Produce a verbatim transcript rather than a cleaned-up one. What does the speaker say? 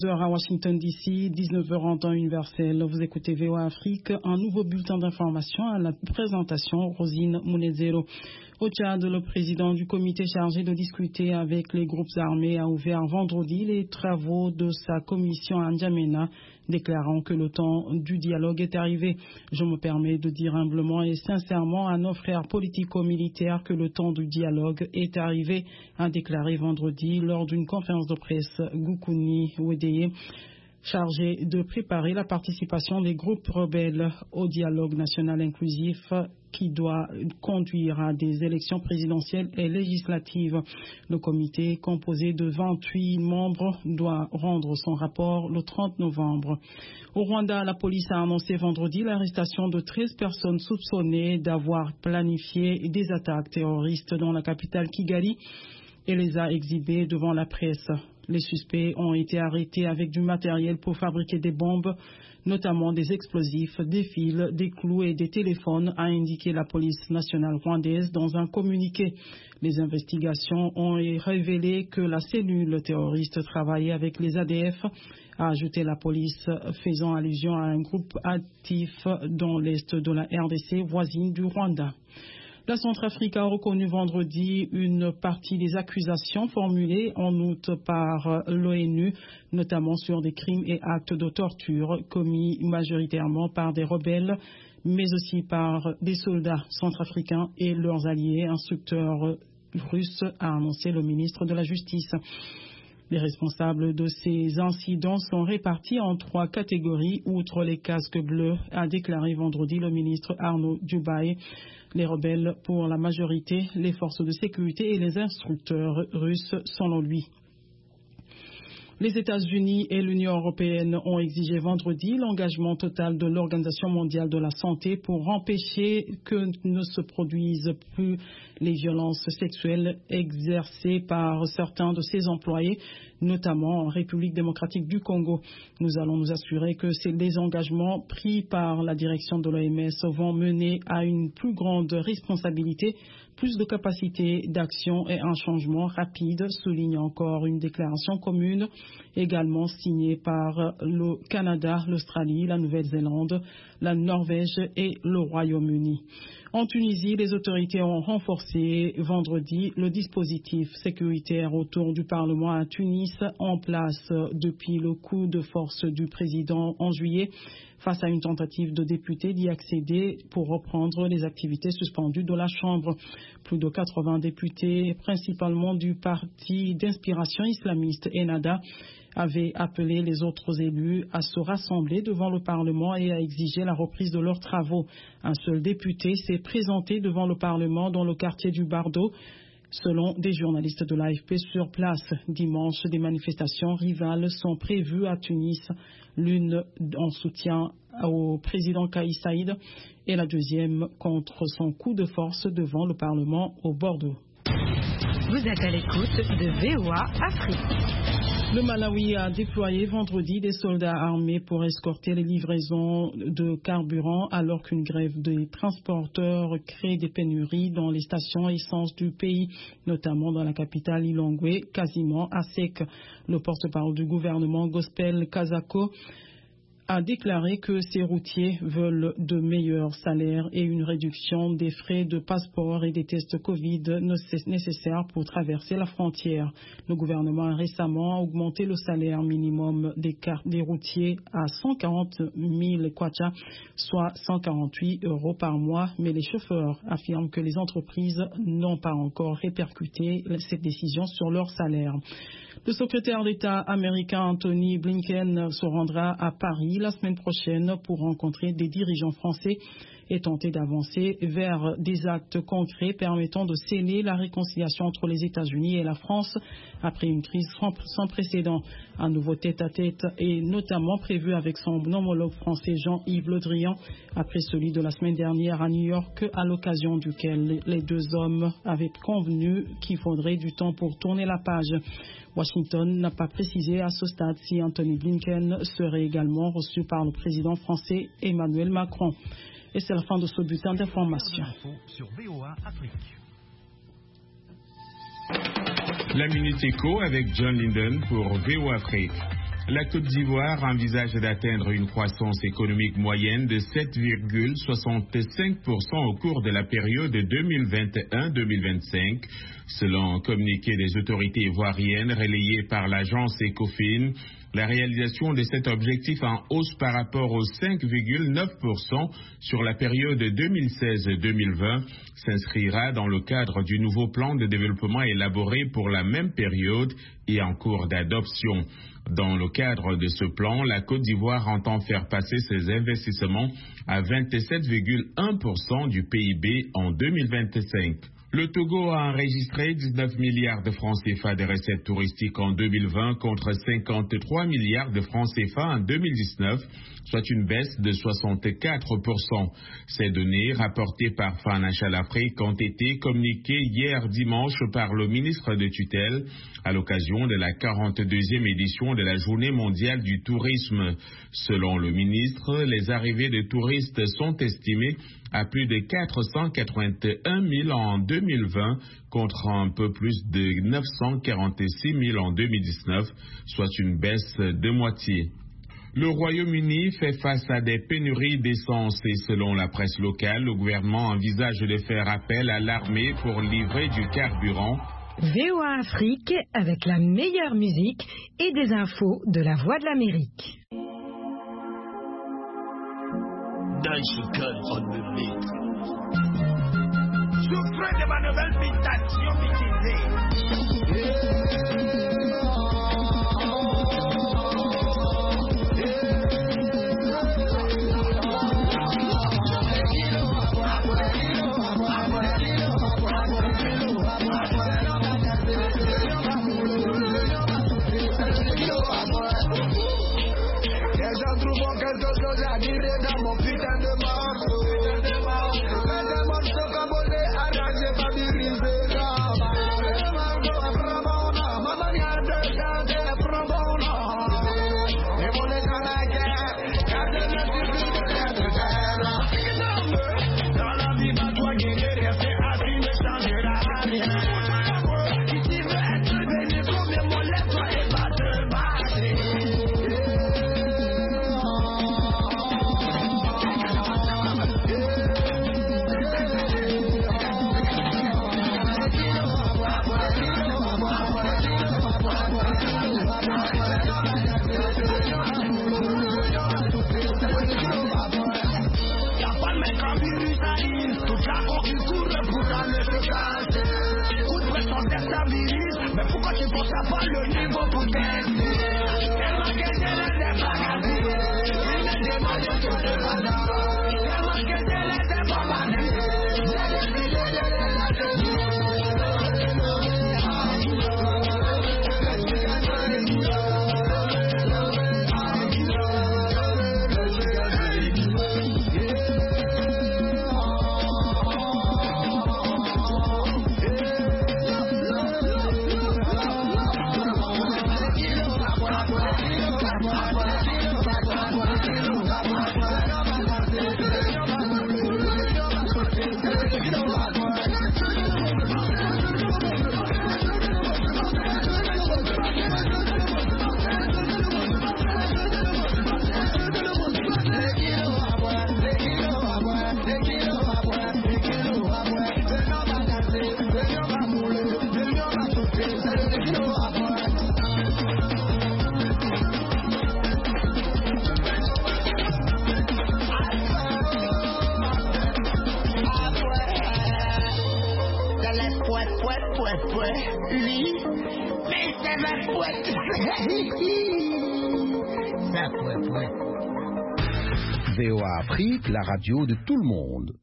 heures à Washington D C, dix-neuf heures en temps universel. Vous écoutez V O A Afrique, un nouveau bulletin d'information à la présentation Rosine Mounezero. Au Tchad, le président du comité chargé de discuter avec les groupes armés a ouvert vendredi les travaux de sa commission à N'Djamena, déclarant que le temps du dialogue est arrivé. Je me permets de dire humblement et sincèrement à nos frères politico-militaires que le temps du dialogue est arrivé, a déclaré vendredi lors d'une conférence de presse Goukouni Wedeye, chargé de préparer la participation des groupes rebelles au dialogue national inclusif qui doit conduire à des élections présidentielles et législatives. Le comité, composé de vingt-huit membres, doit rendre son rapport le trente novembre. Au Rwanda, la police a annoncé vendredi l'arrestation de treize personnes soupçonnées d'avoir planifié des attaques terroristes dans la capitale Kigali et les a exhibées devant la presse. Les suspects ont été arrêtés avec du matériel pour fabriquer des bombes, notamment des explosifs, des fils, des clous et des téléphones, a indiqué la police nationale rwandaise dans un communiqué. Les investigations ont révélé que la cellule terroriste travaillait avec les A D F, a ajouté la police, faisant allusion à un groupe actif dans l'est de la R D C voisine du Rwanda. La Centrafrique a reconnu vendredi une partie des accusations formulées en août par l'ONU, notamment sur des crimes et actes de torture commis majoritairement par des rebelles, mais aussi par des soldats centrafricains et leurs alliés, instructeurs russes, a annoncé le ministre de la Justice. Les responsables de ces incidents sont répartis en trois catégories, outre les casques bleus, a déclaré vendredi le ministre Arnaud Djubaï. Les rebelles pour la majorité, les forces de sécurité et les instructeurs russes, selon lui. Les États-Unis et l'Union européenne ont exigé vendredi l'engagement total de l'Organisation mondiale de la santé pour empêcher que ne se produisent plus les violences sexuelles exercées par certains de ses employés, notamment en République démocratique du Congo. Nous allons nous assurer que les engagements pris par la direction de l'O M S vont mener à une plus grande responsabilité, plus de capacité d'action et un changement rapide, souligne encore une déclaration commune, également signée par le Canada, l'Australie, la Nouvelle-Zélande, la Norvège et le Royaume-Uni. En Tunisie, les autorités ont renforcé vendredi le dispositif sécuritaire autour du Parlement à Tunis, en place depuis le coup de force du président en juillet, face à une tentative de députés d'y accéder pour reprendre les activités suspendues de la Chambre. Plus de quatre-vingts députés, principalement du parti d'inspiration islamiste Ennahda, avaient appelé les autres élus à se rassembler devant le Parlement et à exiger la reprise de leurs travaux. Un seul député s'est présenté devant le Parlement dans le quartier du Bardo, selon des journalistes de l'A F P sur place. Dimanche, des manifestations rivales sont prévues à Tunis, l'une en soutien au président Kais Saïd et la deuxième contre son coup de force devant le Parlement au Bordeaux. Vous êtes à l'écoute de V O A Afrique. Le Malawi a déployé vendredi des soldats armés pour escorter les livraisons de carburant alors qu'une grève des transporteurs crée des pénuries dans les stations essence du pays, notamment dans la capitale Lilongwe, quasiment à sec. Le porte-parole du gouvernement Gospel Kazako a déclaré que ces routiers veulent de meilleurs salaires et une réduction des frais de passeport et des tests Covid nécessaires pour traverser la frontière. Le gouvernement a récemment augmenté le salaire minimum des, des routiers à cent quarante mille kwacha, soit cent quarante-huit euros par mois, mais les chauffeurs affirment que les entreprises n'ont pas encore répercuté cette décision sur leur salaire. Le secrétaire d'État américain Anthony Blinken se rendra à Paris la semaine prochaine pour rencontrer des dirigeants français et tenter d'avancer vers des actes concrets permettant de sceller la réconciliation entre les États-Unis et la France après une crise sans précédent. Un nouveau tête-à-tête est notamment prévu avec son homologue français Jean-Yves Le Drian après celui de la semaine dernière à New York, à l'occasion duquel les deux hommes avaient convenu qu'il faudrait du temps pour tourner la page. Washington n'a pas précisé à ce stade si Anthony Blinken serait également reçu par le président français Emmanuel Macron. Et c'est la fin de ce bulletin d'information. La Minute Éco avec John Linden pour V O A Afrique. La Côte d'Ivoire envisage d'atteindre une croissance économique moyenne de sept virgule soixante-cinq pour cent au cours de la période deux mille vingt et un deux mille vingt-cinq, selon un communiqué des autorités ivoiriennes relayé par l'agence Ecofin. La réalisation de cet objectif en hausse par rapport aux cinq virgule neuf pour cent sur la période deux mille seize deux mille vingt s'inscrira dans le cadre du nouveau plan de développement élaboré pour la même période et en cours d'adoption. Dans le cadre de ce plan, la Côte d'Ivoire entend faire passer ses investissements à vingt-sept virgule un pour cent du P I B en deux mille vingt-cinq. Le Togo a enregistré dix-neuf milliards de francs C F A de recettes touristiques en deux mille vingt contre cinquante-trois milliards de francs C F A en deux mille dix-neuf, soit une baisse de soixante-quatre pour cent. Ces données, rapportées par Financial Afrique, ont été communiquées hier dimanche par le ministre de tutelle à l'occasion de la quarante-deuxième édition de la Journée mondiale du tourisme. Selon le ministre, les arrivées de touristes sont estimées à plus de quatre cent quatre-vingt-un mille en deux mille vingt contre un peu plus de neuf cent quarante-six mille en deux mille dix-neuf, soit une baisse de moitié. Le Royaume-Uni fait face à des pénuries d'essence et selon la presse locale, le gouvernement envisage de faire appel à l'armée pour livrer du carburant. V O A Afrique avec la meilleure musique et des infos de la Voix de l'Amérique. Dangerous on the beat. Souffrez de ma nouvelle mutation mitigée. Les gens trouvent quelque chose à dire dans mon putain de morceau. Les démons sont cabonnés, arrangés, familisés. Ma manière de chanter, prends bon nom. Et mon écran à guerre, car je ne suis plus de l'être terre. Dans la vie, ma toi qui est resté assis ne changera rien. Si tu veux être béni, combien mon lèvre toi et pas te battre. Mais pourquoi tu penses à pas le niveau pour tester? Tellement que j'ai les débarrassés. Il me demande de te regarder. Tellement que j'ai les débarrassés. J'ai décidé de les lâcher. V O A Afrique, la radio de tout le monde.